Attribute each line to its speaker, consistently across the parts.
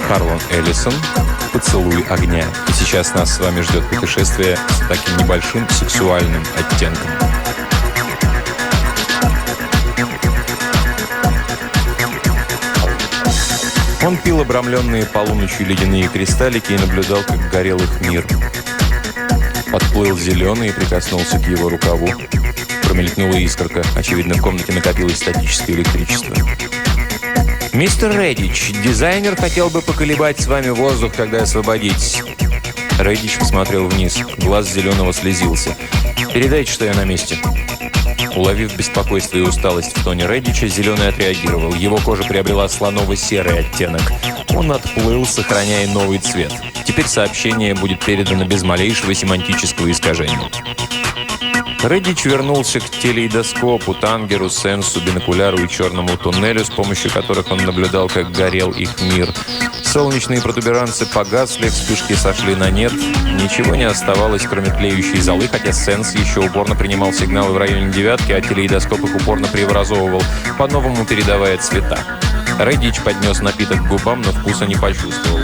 Speaker 1: Харлан Эллисон, «Поцелуй огня». И сейчас нас с вами ждет путешествие с таким небольшим сексуальным оттенком. Он пил обрамленные полуночью ледяные кристаллики и наблюдал, как горел их мир. Подплыл зеленый и прикоснулся к его рукаву. Промелькнула искорка. Очевидно, в комнате накопилось статическое электричество. «Мистер Реддич, дизайнер хотел бы поколебать с вами воздух, когда освободитесь». Реддич посмотрел вниз. Глаз зеленого слезился. «Передайте, что я на месте». Уловив беспокойство и усталость в тоне Реддича, зеленый отреагировал. Его кожа приобрела слоново-серый оттенок. Он отплыл, сохраняя новый цвет. Теперь сообщение будет передано без малейшего семантического искажения. Реддич вернулся к телеидоскопу, тангеру, сенсу, бинокуляру и черному туннелю, с помощью которых он наблюдал, как горел их мир. Солнечные протуберанцы погасли, вспышки сошли на нет. Ничего не оставалось, кроме тлеющей золы, хотя сенс еще упорно принимал сигналы в районе девятки, а телеидоскоп их упорно преобразовывал, по-новому передавая цвета. Реддич поднес напиток к губам, но вкуса не почувствовал.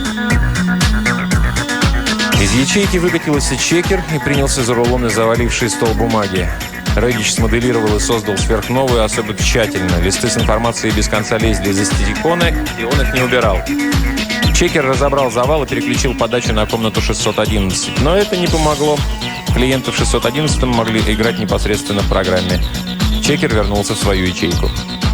Speaker 1: Из ячейки выкатился чекер и принялся за рулон, заваливший стол бумаги. Реддич смоделировал и создал сверхновую особо тщательно. Листы с информацией без конца лезли из астетикона, и он их не убирал. Чекер разобрал завал и переключил подачу на комнату 611. Но это не помогло. Клиенты в 611 могли играть непосредственно в программе. Чекер вернулся в свою ячейку.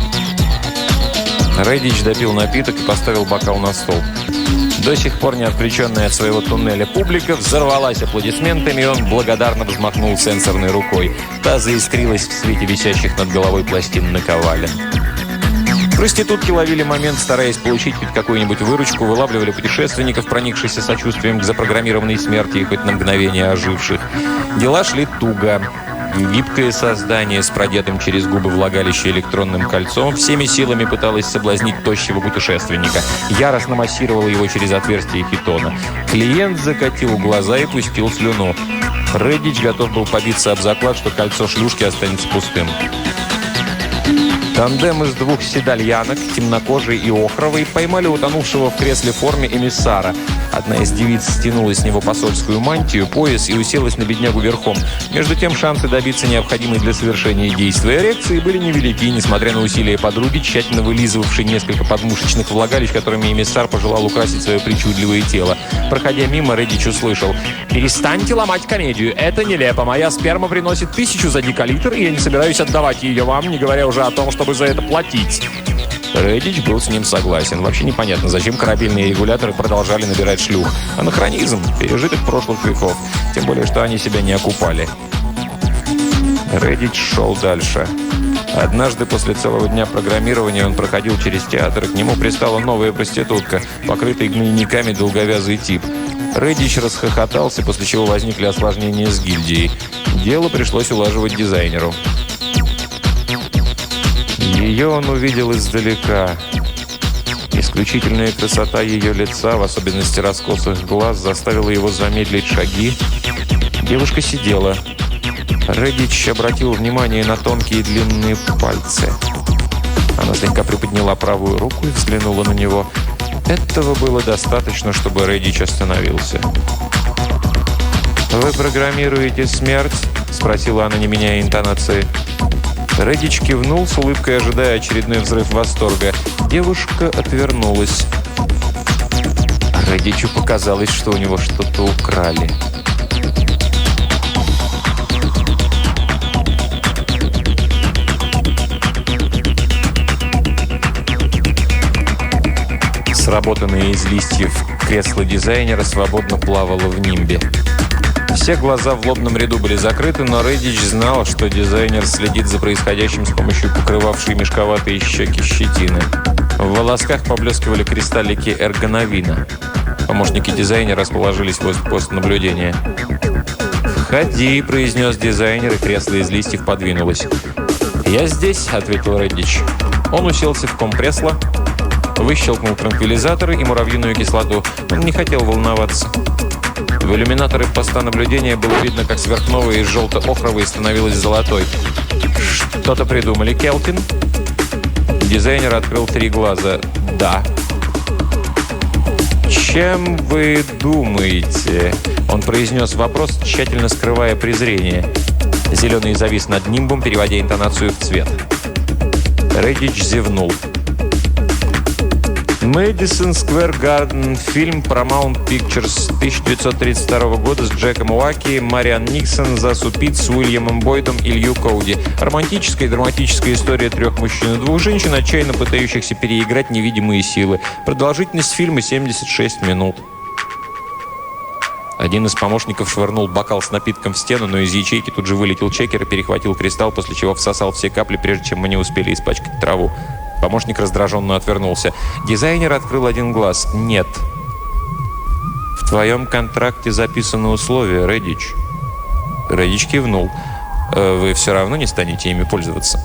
Speaker 1: Реддич допил напиток и поставил бокал на стол. До сих пор не отвлеченная от своего туннеля публика взорвалась аплодисментами, и он благодарно взмахнул сенсорной рукой. Та заискрилась в свете висящих над головой пластин наковален. Проститутки ловили момент, стараясь получить хоть какую-нибудь выручку, вылавливали путешественников, проникшихся сочувствием к запрограммированной смерти и хоть на мгновение оживших. Дела шли туго. Гибкое создание с продетым через губы влагалище электронным кольцом всеми силами пыталось соблазнить тощего путешественника. Яростно массировало его через отверстие хитона. Клиент закатил глаза и пустил слюну. Реддич готов был побиться об заклад, что кольцо шлюшки останется пустым. Тандем из двух седальянок, темнокожей и охровой, поймали утонувшего в кресле форме эмиссара. Одна из девиц стянула с него посольскую мантию, пояс и уселась на беднягу верхом. Между тем, шансы добиться необходимой для совершения действия эрекции были невелики, несмотря на усилия подруги, тщательно вылизывавшей несколько подмышечных влагалищ, которыми эмиссар пожелал украсить свое причудливое тело. Проходя мимо, Реддич услышал: «Перестаньте ломать комедию, это нелепо. Моя сперма приносит 1000 за декалитр, и я не собираюсь отдавать ее вам, не говоря уже о том, чтобы за это платить». Реддич был с ним согласен. Вообще непонятно, зачем корабельные регуляторы продолжали набирать шлюх. Анахронизм, пережиток прошлых веков. Тем более, что они себя не окупали. Реддич шел дальше. Однажды после целого дня программирования он проходил через театр, и к нему пристала новая проститутка, покрытый гнойниками долговязый тип. Реддич расхохотался, после чего возникли осложнения с гильдией. Дело пришлось улаживать дизайнеру. Ее он увидел издалека. Исключительная красота ее лица, в особенности раскосых глаз, заставила его замедлить шаги. Девушка сидела. Реддич обратил внимание на тонкие длинные пальцы. Она слегка приподняла правую руку и взглянула на него. Этого было достаточно, чтобы Реддич остановился. «Вы программируете смерть?» – спросила она, не меняя интонации. Реддич кивнул с улыбкой, ожидая очередной взрыв восторга. Девушка отвернулась. Реддичу показалось, что у него что-то украли. Сработанное из листьев кресло дизайнера свободно плавало в нимбе. Все глаза в лобном ряду были закрыты, но Реддич знал, что дизайнер следит за происходящим с помощью покрывавшей мешковатые щеки щетины. В волосках поблескивали кристаллики эргоновина. Помощники дизайнера расположились возле поста наблюдения. «Входи», – произнес дизайнер, и кресло из листьев подвинулось. «Я здесь», – ответил Реддич. Он уселся в компресло, выщелкнул транквилизаторы и муравьиную кислоту. Он не хотел волноваться. В иллюминаторе поста наблюдения было видно, как сверхновая из желто-охровой становилась золотой. «Что-то придумали, Келкин?» Дизайнер открыл 3 глаза. «Да». чем вы думаете?» Он произнес вопрос, тщательно скрывая презрение. Зеленый завис над нимбом, переводя интонацию в цвет. Реддич зевнул. «Мэдисон Сквер Гарден», фильм Paramount Pictures 1932 года с Джеком Уаки, Мариан Никсон, Засу Питц, Уильямом Бойдом и Лью Коуди. Романтическая и драматическая история 3 мужчин и 2 женщин, отчаянно пытающихся переиграть невидимые силы. Продолжительность фильма 76 минут. Один из помощников швырнул бокал с напитком в стену, но из ячейки тут же вылетел чекер и перехватил кристалл, после чего всосал все капли, прежде чем мы не успели испачкать траву. Помощник раздраженно отвернулся. Дизайнер открыл один глаз. «Нет. В твоем контракте записаны условия, Реддич». Реддич кивнул. «Вы все равно не станете ими пользоваться?»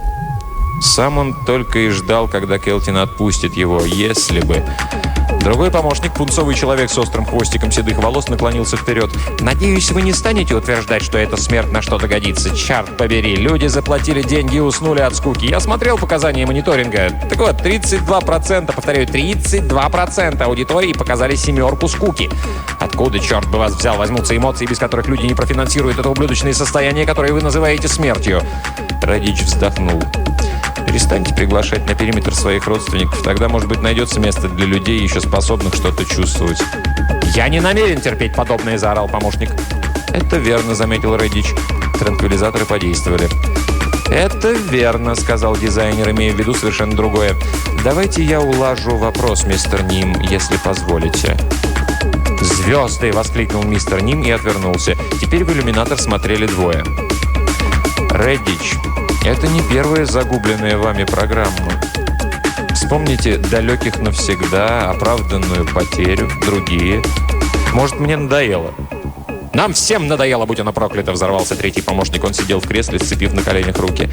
Speaker 1: Сам он только и ждал, когда Келтин отпустит его, если бы... Другой помощник, пунцовый человек с острым хвостиком седых волос, наклонился вперед. «Надеюсь, вы не станете утверждать, что эта смерть на что-то годится. Черт побери, люди заплатили деньги и уснули от скуки. Я смотрел показания мониторинга. Так вот, 32%, повторяю, 32% аудитории показали 7 скуки. Откуда, черт бы вас взял, возьмутся эмоции, без которых люди не профинансируют это ублюдочное состояние, которое вы называете смертью?» Реддич вздохнул. «Перестаньте приглашать на периметр своих родственников. Тогда, может быть, найдется место для людей, еще способных что-то чувствовать». «Я не намерен терпеть подобное», — заорал помощник. «Это верно», — заметил Реддич. Транквилизаторы подействовали. «Это верно», — сказал дизайнер, имея в виду совершенно другое. «Давайте я улажу вопрос, мистер Ним, если позволите». «Звезды!» — воскликнул мистер Ним и отвернулся. Теперь в иллюминатор смотрели двое. «Реддич, это не первая загубленная вами программа. Вспомните «Далеких навсегда», «Оправданную потерю», другие. Может, мне надоело?» «Нам всем надоело, будь оно проклято!» — взорвался третий помощник. Он сидел в кресле, сцепив на коленях руки.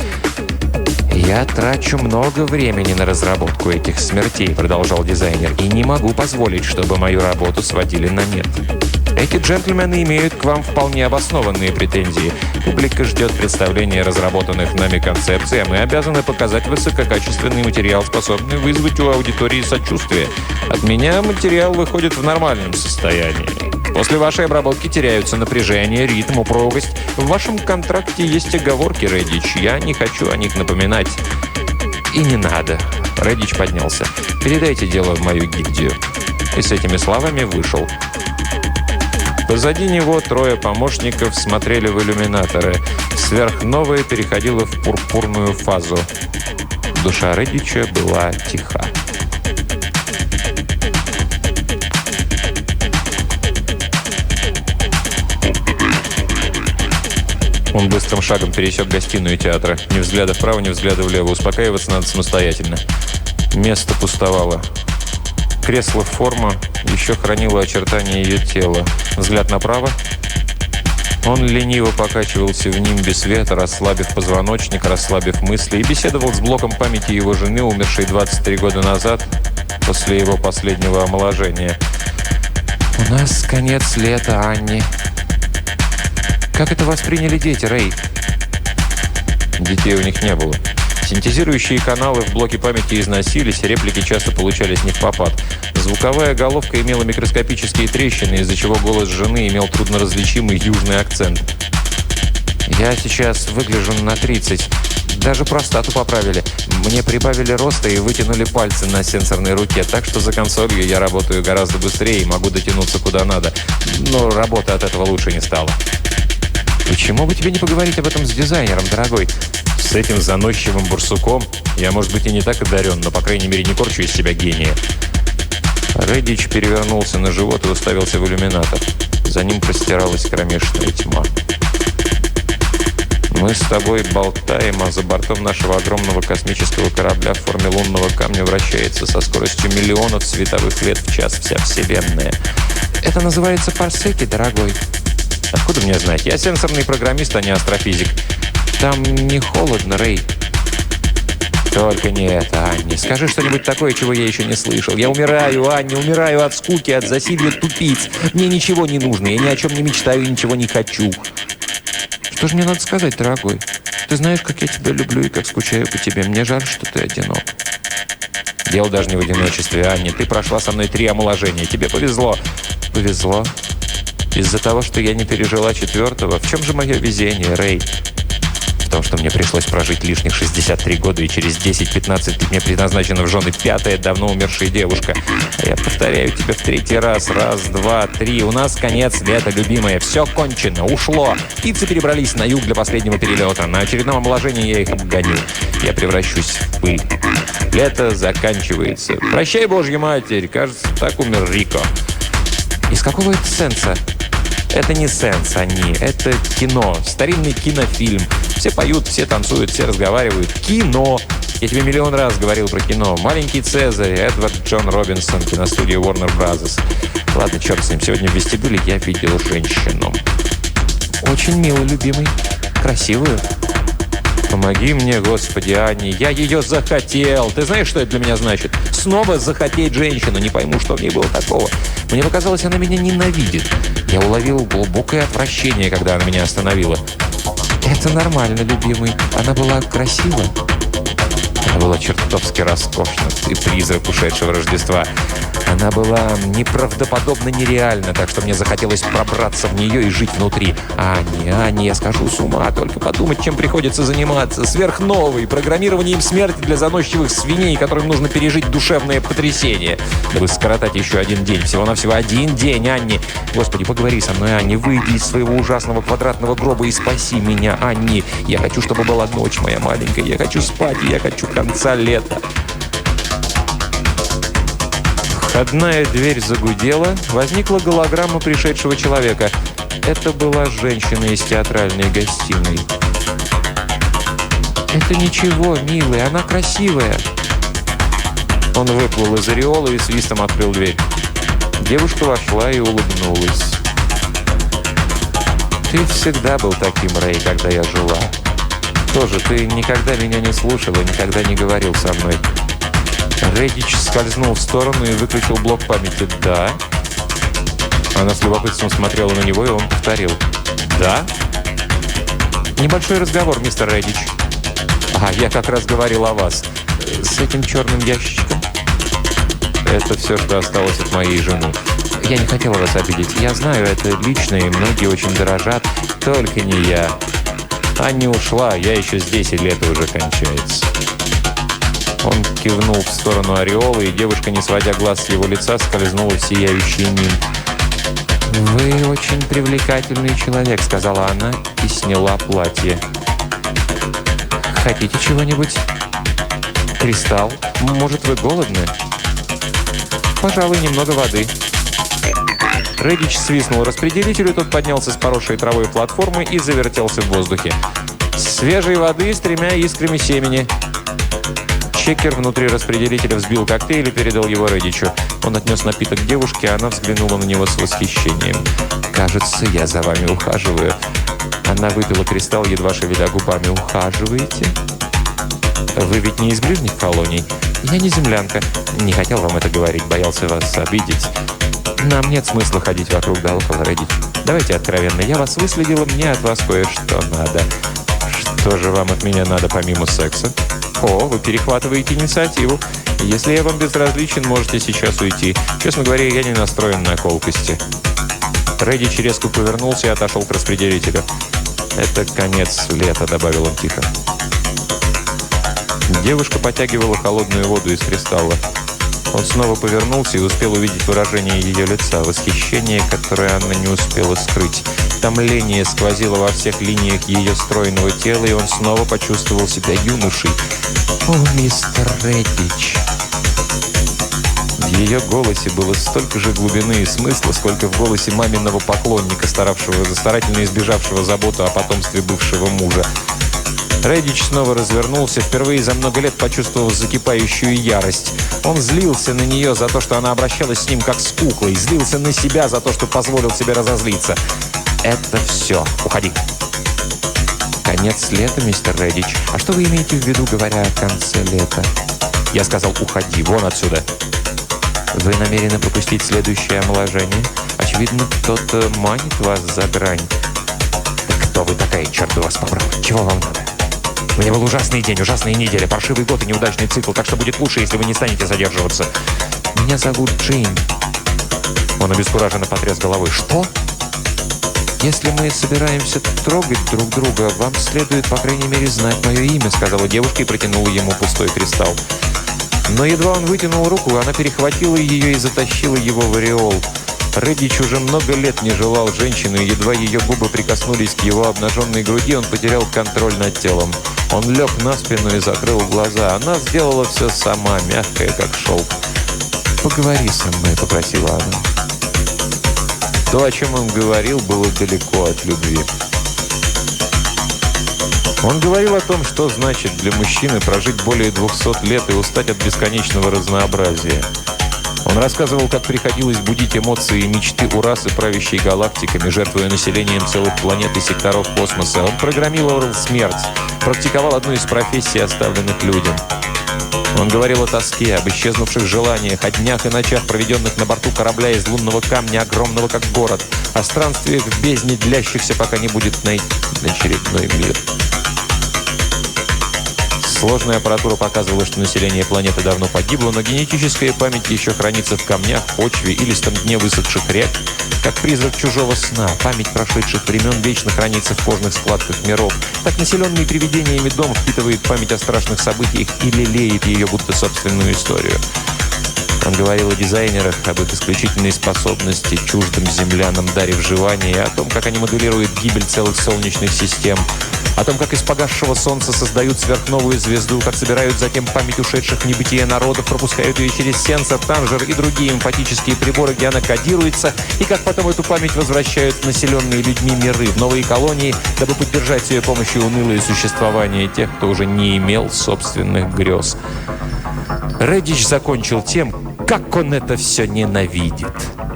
Speaker 1: «Я трачу много времени на разработку этих смертей», — продолжал дизайнер, «и не могу позволить, чтобы мою работу сводили на нет. Эти джентльмены имеют к вам вполне обоснованные претензии. Публика ждет представления разработанных нами концепций, а мы обязаны показать высококачественный материал, способный вызвать у аудитории сочувствие. От меня материал выходит в нормальном состоянии. После вашей обработки теряются напряжение, ритм, упругость. В вашем контракте есть оговорки, Реддич. Я не хочу о них напоминать. И не надо». Реддич поднялся. «Передайте дело в мою гильдию». И с этими словами вышел. Позади него 3 помощников смотрели в иллюминаторы. Сверхновая переходила в пурпурную фазу. Душа Реддича была тиха. Он быстрым шагом пересек гостиную театра. Ни взгляда вправо, ни взгляда влево. Успокаиваться надо самостоятельно. Место пустовало. Кресло форма еще хранило очертания ее тела. Взгляд направо. Он лениво покачивался в нимбе света, расслабив позвоночник, расслабив мысли, и беседовал с блоком памяти его жены, умершей 23 года назад, после его последнего омоложения. «У нас конец лета, Анни. Как это восприняли дети, Рэй?» Детей у них не было. Синтезирующие каналы в блоке памяти износились, реплики часто получались невпопад. Звуковая головка имела микроскопические трещины, из-за чего голос жены имел трудноразличимый южный акцент. «Я сейчас выгляжу на 30. Даже простату поправили. Мне прибавили роста и вытянули пальцы на сенсорной руке, так что за консолью я работаю гораздо быстрее и могу дотянуться куда надо. Но работа от этого лучше не стала». «Почему бы тебе не поговорить об этом с дизайнером, дорогой?» «С этим заносчивым бурсуком я, может быть, и не так одарен, но, по крайней мере, не корчу из себя гения». Реддич перевернулся на живот и уставился в иллюминатор. За ним простиралась кромешная тьма. «Мы с тобой болтаем, а за бортом нашего огромного космического корабля в форме лунного камня вращается со скоростью миллионов световых лет в час вся Вселенная. Это называется парсеки, дорогой». «Откуда мне знать? Я сенсорный программист, а не астрофизик». «Там не холодно, Рэй». «Только не это, Анни. Скажи что-нибудь такое, чего я еще не слышал. Я умираю, Анни, умираю от скуки, от засилья тупиц. Мне ничего не нужно, я ни о чем не мечтаю и ничего не хочу». «Что же мне надо сказать, дорогой? Ты знаешь, как я тебя люблю и как скучаю по тебе. Мне жаль, что ты одинок». Дело даже не в одиночестве, Анни. Ты прошла со мной 3 омоложения. Тебе повезло. Повезло? Из-за того, что я не пережила 4-го? В чем же мое везение, Рэй? В том, что мне пришлось прожить лишних 63 года, и через 10-15 лет мне предназначена в жены 5-я, давно умершая девушка. А я повторяю тебе в 3-й раз. 1, 2, 3. У нас конец лета, любимая. Все кончено, ушло. Птицы перебрались на юг для последнего перелета. На очередном омоложении я их обгоню. Я превращусь в пыль. Лето заканчивается. Прощай, Божья Матерь. Кажется, так умер Рико. Из какого это сенса? Это не сенс, они. Это кино. Старинный кинофильм. Все поют, все танцуют, все разговаривают. Кино. Я тебе миллион раз говорил про кино. «Маленький Цезарь», Эдвард Джон Робинсон, киностудия Warner Bros. Ладно, черт с ним. Сегодня в вестибюле я видел женщину. Очень мило, любимый. Красивую. Помоги мне, Господи, Анни. Я ее захотел. Ты знаешь, что это для меня значит? Снова захотеть женщину. Не пойму, что в ней было такого. Мне показалось, она меня ненавидит. Я уловил глубокое отвращение, когда она меня остановила. Это нормально, любимый. Она была красива. Она была чертовски роскошна. Ты призрак ушедшего Рождества. Она была неправдоподобно нереальна, так что мне захотелось пробраться в нее и жить внутри. Анни, я схожу с ума. Только подумать, чем приходится заниматься. Сверхновой, программированием смерти для заносчивых свиней, которым нужно пережить душевное потрясение. Дабы скоротать еще 1 день. Всего-навсего 1 день, Анни. Господи, поговори со мной, Анни. Выйди из своего ужасного квадратного гроба и спаси меня, Анни. Я хочу, чтобы была ночь моя маленькая. Я хочу спать, и я хочу конца лета. Входная дверь загудела. Возникла голограмма пришедшего человека. Это была женщина из театральной гостиной. «Это ничего, милый, она красивая». Он выплыл из ореола и свистом открыл дверь. Девушка вошла и улыбнулась. «Ты всегда был таким, Рэй, когда я жила. Тоже ты никогда меня не слушал и никогда не говорил со мной». Редич скользнул в сторону и выключил блок памяти. «Да?» Она с любопытством смотрела на него, и он повторил. «Да?» «Небольшой разговор, мистер Редич». Я как раз говорил о вас. С этим черным ящичком?» «Это все, что осталось от моей жены. Я не хотела вас обидеть. Я знаю, это лично, и многие очень дорожат. Только не я. Анни ушла, я еще здесь, и лето уже кончается». Он кивнул в сторону ореола, и девушка, не сводя глаз с его лица, скользнула в сияющий мир. «Вы очень привлекательный человек», — сказала она и сняла платье. «Хотите чего-нибудь? Кристалл? Может, вы голодны?» «Пожалуй, немного воды». Редич свистнул распределителю, тот поднялся с поросшей травой платформы и завертелся в воздухе. «Свежей воды с 3 искрами семени». Чекер внутри распределителя взбил коктейль и передал его Редичу. Он отнес напиток девушке, а она взглянула на него с восхищением. «Кажется, я за вами ухаживаю». Она выпила кристалл, едва шевеля губами. «Ухаживаете?» «Вы ведь не из ближних колоний?» «Я не землянка. Не хотел вам это говорить, боялся вас обидеть. Нам нет смысла ходить вокруг да около, Редич. Давайте откровенно. Я вас выследила, мне от вас кое-что надо». «Что же вам от меня надо помимо секса?» «О, вы перехватываете инициативу. Если я вам безразличен, можете сейчас уйти. Честно говоря, я не настроен на колкости». Редич резко повернулся и отошел к распределителю. «Это конец лета», — добавил он тихо. Девушка потягивала холодную воду из кристалла. Он снова повернулся и успел увидеть выражение ее лица, восхищение, которое она не успела скрыть. Томление сквозило во всех линиях ее стройного тела, и он снова почувствовал себя юношей. «О, мистер Редич!» В ее голосе было столько же глубины и смысла, сколько в голосе маминого поклонника, старательно избежавшего заботу о потомстве бывшего мужа. Редич снова развернулся, впервые за много лет почувствовав закипающую ярость. Он злился на нее за то, что она обращалась с ним как с куклой, злился на себя за то, что позволил себе разозлиться. «Это все. Уходи». «Конец лета, мистер Редич. А что вы имеете в виду, говоря о конце лета?» «Я сказал, уходи. Вон отсюда». «Вы намерены пропустить следующее омоложение? Очевидно, кто-то манит вас за грань». «Да кто вы такая, черт вас побрал? Чего вам надо?»
Speaker 2: У меня был ужасный день, ужасная неделя, паршивый год и неудачный цикл, так что будет лучше, если вы не станете задерживаться. Меня зовут Джейн. Он обескураженно потряс головой. Что? «Если мы собираемся трогать друг друга, вам следует, по крайней мере, знать мое имя», сказала девушка и протянула ему пустой кристалл. Но едва он вытянул руку, она перехватила ее и затащила его в ореол. Реддич уже много лет не желал женщину, и едва ее губы прикоснулись к его обнаженной груди, он потерял контроль над телом. Он лег на спину и закрыл глаза. Она сделала все сама, мягкая, как шелк. «Поговори со мной», — попросила она. То, о чем он говорил, было далеко от любви. Он говорил о том, что значит для мужчины прожить более 200 лет и устать от бесконечного разнообразия. Он рассказывал, как приходилось будить эмоции и мечты у расы, правящей галактиками, жертвуя населением целых планет и секторов космоса. Он программировал смерть, практиковал одну из профессий, оставленных людям. Он говорил о тоске, об исчезнувших желаниях, о днях и ночах, проведенных на борту корабля из лунного камня, огромного как город, о странствиях в бездне, длящихся, пока не будет найти очередной мир. Сложная аппаратура показывала, что население планеты давно погибло, но генетическая память еще хранится в камнях, почве или листом дне высохших рек, как призрак чужого сна. Память прошедших времен вечно хранится в кожных складках миров. Так населенный привидениями дом впитывает память о страшных событиях и лелеет ее, будто собственную историю. Он говорил о дизайнерах, об их исключительной способности, чуждым землянам даре вживания, и о том, как они моделируют гибель целых солнечных систем, о том, как из погасшего солнца создают сверхновую звезду, как собирают затем память ушедших в небытие народов, пропускают ее через сенсор, танжер и другие эмпатические приборы, где она кодируется, и как потом эту память возвращают в населенные людьми миры, в новые колонии, дабы поддержать с ее помощью унылое существование тех, кто уже не имел собственных грез. Реддич закончил тем, как он это все ненавидит.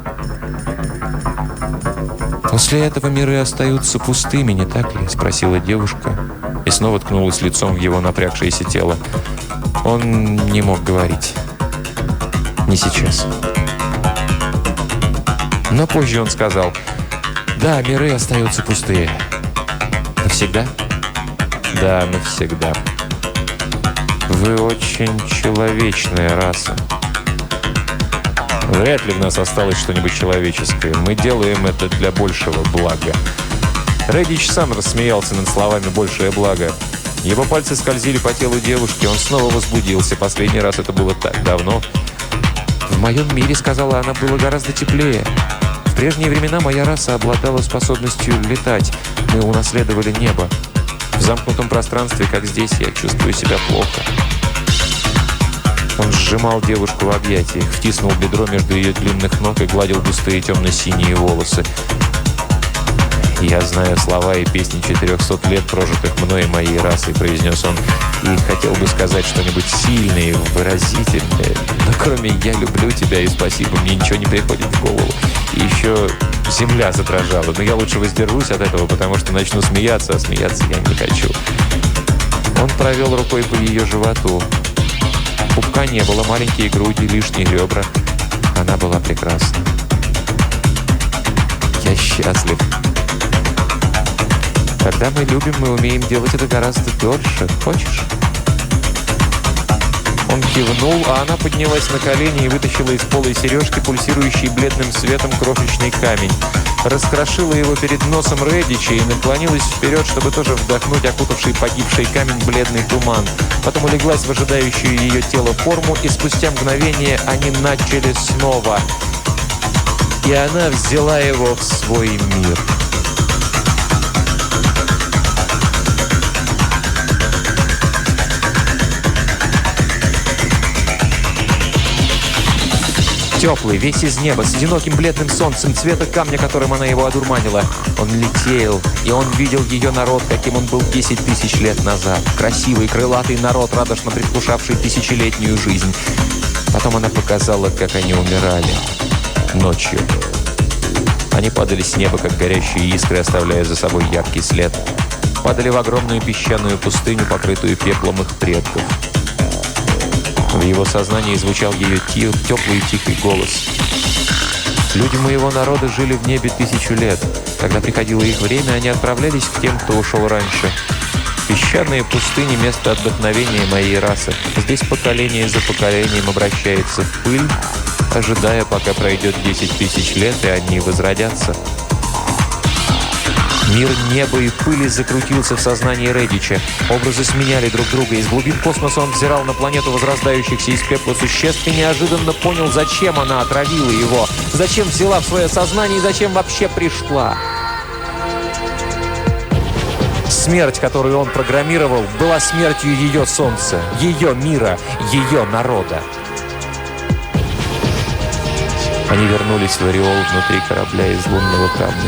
Speaker 2: «После этого миры остаются пустыми, не так ли?» – спросила девушка и снова ткнулась лицом в его напрягшееся тело. Он не мог говорить. Не сейчас. Но позже он сказал: «Да, миры остаются пустые. Навсегда?» «Да, навсегда. Вы очень человечная раса. Вряд ли в нас осталось что-нибудь человеческое. Мы делаем это для большего блага». Реддич сам рассмеялся над словами «большее благо». Его пальцы скользили по телу девушки. Он снова возбудился. Последний раз это было так давно. «В моем мире, — сказала она, — было гораздо теплее. В прежние времена моя раса обладала способностью летать. Мы унаследовали небо. В замкнутом пространстве, как здесь, я чувствую себя плохо». Он сжимал девушку в объятиях, втиснул бедро между ее длинных ног и гладил густые темно-синие волосы. «Я знаю слова и песни 400 лет, прожитых мной и моей расой», — произнес он, «и хотел бы сказать что-нибудь сильное и выразительное. Но кроме «я люблю тебя» и «спасибо» мне ничего не приходит в голову. И еще земля задрожала, но я лучше воздержусь от этого, потому что начну смеяться, а смеяться я не хочу». Он провел рукой по ее животу. Пупка не было, маленькие груди, лишние ребра. Она была прекрасна. «Я счастлив. Когда мы любим, мы умеем делать это гораздо дольше. Хочешь?» Он кивнул, а она поднялась на колени и вытащила из полой сережки пульсирующий бледным светом крошечный камень. Раскрошила его перед носом Реддича и наклонилась вперед, чтобы тоже вдохнуть окутавший погибший камень бледный туман. Потом улеглась в ожидающую ее тело форму, и спустя мгновение они начали снова. И она взяла его в свой мир. Теплый, весь из неба, с одиноким бледным солнцем, цвета камня, которым она его одурманила. Он летел, и он видел ее народ, каким он был 10 тысяч лет назад. Красивый, крылатый народ, радостно предвкушавший тысячелетнюю жизнь. Потом она показала, как они умирали. Ночью. Они падали с неба, как горящие искры, оставляя за собой яркий след. Падали в огромную песчаную пустыню, покрытую пеплом их предков. В его сознании звучал ее теплый тихий голос. «Люди моего народа жили в небе 1000 лет. Когда приходило их время, они отправлялись к тем, кто ушел раньше. Песчаные пустыни – место отдохновения моей расы. Здесь поколение за поколением обращается в пыль, ожидая, пока пройдет 10 тысяч лет, и они возродятся. Мир неба и пыли закрутился в сознании Редича. Образы сменяли друг друга. Из глубин космоса он взирал на планету возрождающихся из пепла существ и неожиданно понял, зачем она отравила его, зачем взяла в свое сознание и зачем вообще пришла. Смерть, которую он программировал, была смертью ее солнца, ее мира, ее народа. Они вернулись в ореол внутри корабля из лунного камня.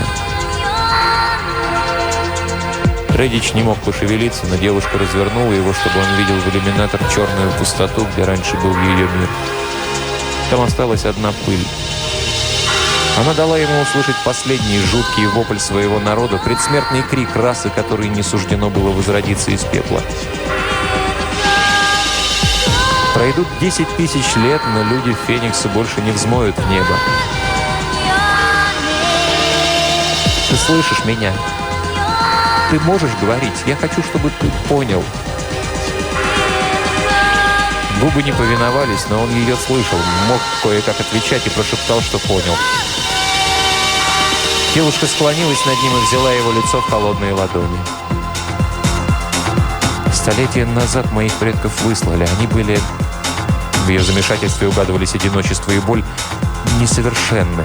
Speaker 2: Редич не мог пошевелиться, но девушка развернула его, чтобы он видел в иллюминатор черную пустоту, где раньше был ее мир. Там осталась одна пыль. Она дала ему услышать последний жуткий вопль своего народа, предсмертный крик расы, которой не суждено было возродиться из пепла. Пройдут 10 тысяч лет, но люди Феникса больше не взмоют в небо. Ты слышишь меня? Ты можешь говорить? Я хочу, чтобы ты понял. Губы не повиновались, но он ее слышал, мог кое-как отвечать и прошептал, что понял. Девушка склонилась над ним и взяла его лицо в холодные ладони. Столетия назад моих предков выслали. Они были... В ее замешательстве угадывались одиночество и боль. Несовершенны.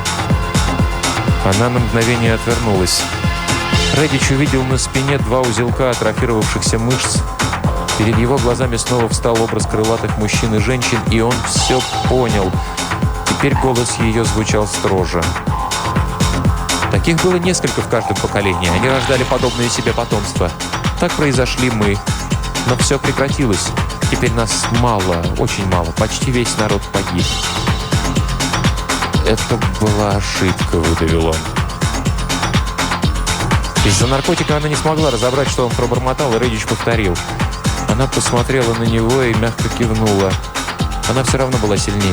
Speaker 2: Она на мгновение отвернулась. Редич увидел на спине два узелка атрофировавшихся мышц. Перед его глазами снова встал образ крылатых мужчин и женщин, и он все понял. Теперь голос ее звучал строже. Таких было несколько в каждом поколении. Они рождали подобное себе потомство. Так произошли мы. Но все прекратилось. Теперь нас мало, очень мало. Почти весь народ погиб. Это была ошибка, выдавил он. Из-за наркотика она не смогла разобрать, что он пробормотал, и Редич повторил. Она посмотрела на него и мягко кивнула. Она все равно была сильнее.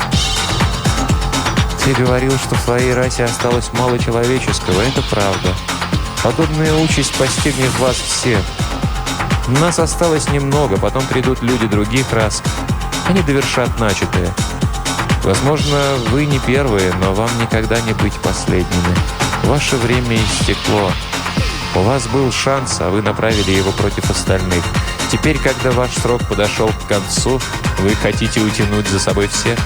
Speaker 2: Ты говорил, что в твоей расе осталось мало человеческого. Это правда. Подобная участь постигнет вас всех. Нас осталось немного, потом придут люди других рас. Они довершат начатое. Возможно, вы не первые, но вам никогда не быть последними. Ваше время истекло. У вас был шанс, а вы направили его против остальных. Теперь, когда ваш срок подошел к концу, вы хотите утянуть за собой всех?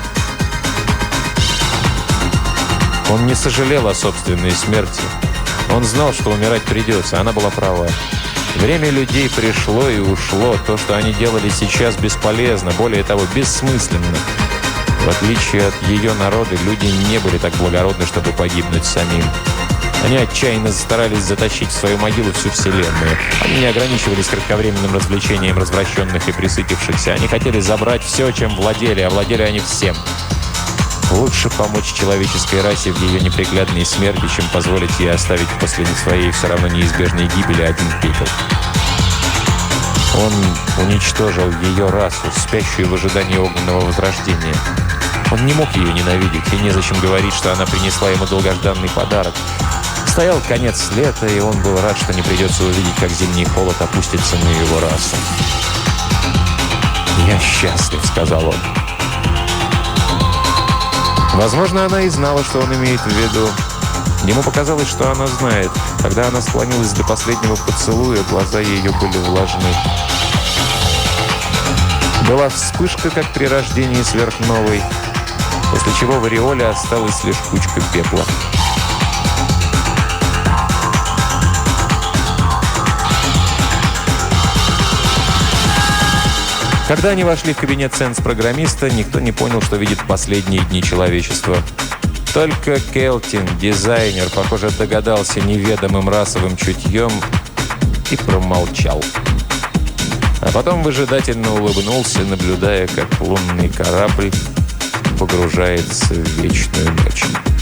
Speaker 2: Он не сожалел о собственной смерти. Он знал, что умирать придется, она была права. Время людей пришло и ушло. То, что они делали сейчас, бесполезно, более того, бессмысленно. В отличие от ее народа, люди не были так благородны, чтобы погибнуть самим. Они отчаянно старались затащить в свою могилу всю Вселенную. Они не ограничивались кратковременным развлечением развращенных и присытившихся. Они хотели забрать все, чем владели, а владели они всем. Лучше помочь человеческой расе в ее неприглядной смерти, чем позволить ей оставить после своей все равно неизбежной гибели один пепел. Он уничтожил ее расу, спящую в ожидании огненного возрождения. Он не мог ее ненавидеть, и незачем говорить, что она принесла ему долгожданный подарок. Стоял конец лета, и он был рад, что не придется увидеть, как зимний холод опустится на его расу. «Я счастлив», — сказал он. Возможно, она и знала, что он имеет в виду. Ему показалось, что она знает. Когда она склонилась до последнего поцелуя, глаза ее были влажны. Была вспышка, как при рождении сверхновой, после чего в ореоле осталась лишь кучка пепла. Когда они вошли в кабинет сенс-программиста, никто не понял, что видит последние дни человечества. Только Келтин, дизайнер, похоже, догадался неведомым расовым чутьем и промолчал. А потом выжидательно улыбнулся, наблюдая, как лунный корабль погружается в вечную ночь.